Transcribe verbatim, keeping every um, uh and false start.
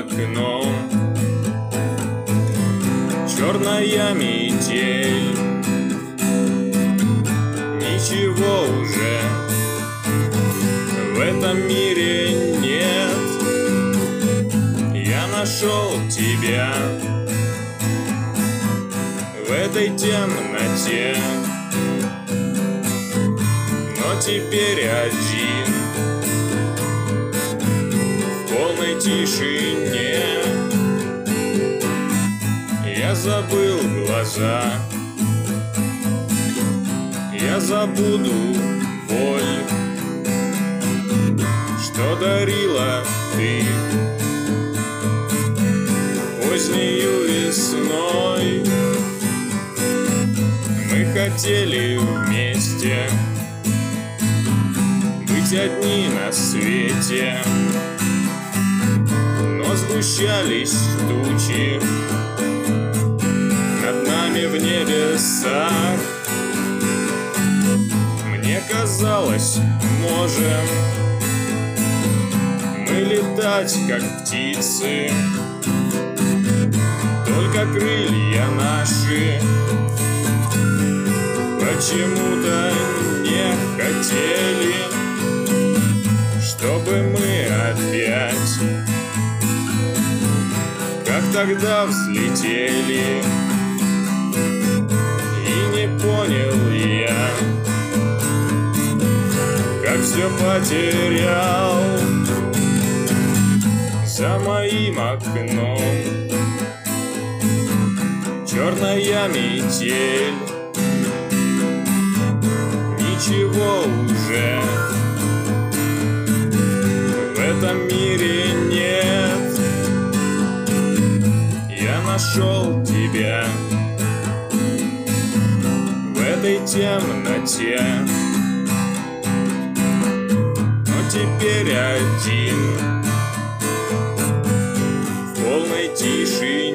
окном черная метель. Ничего уже в этом мире нет. Я нашел тебя в этой темноте, но теперь один в полной тишине. Я забыл глаза, я забуду боль, что дарила ты позднею весной. Мы хотели вместе быть одни на свете, но сгущались тучи над нами в небесах. Мне казалось, можем мы летать, как птицы, только крылья наши почему-то не хотели, чтобы мы опять, как тогда, взлетели. И не понял я, как все потерял за моим окном черная метель. Ничего уже в этом мире нет. Я нашел тебя в этой темноте, но теперь один в полной тишине.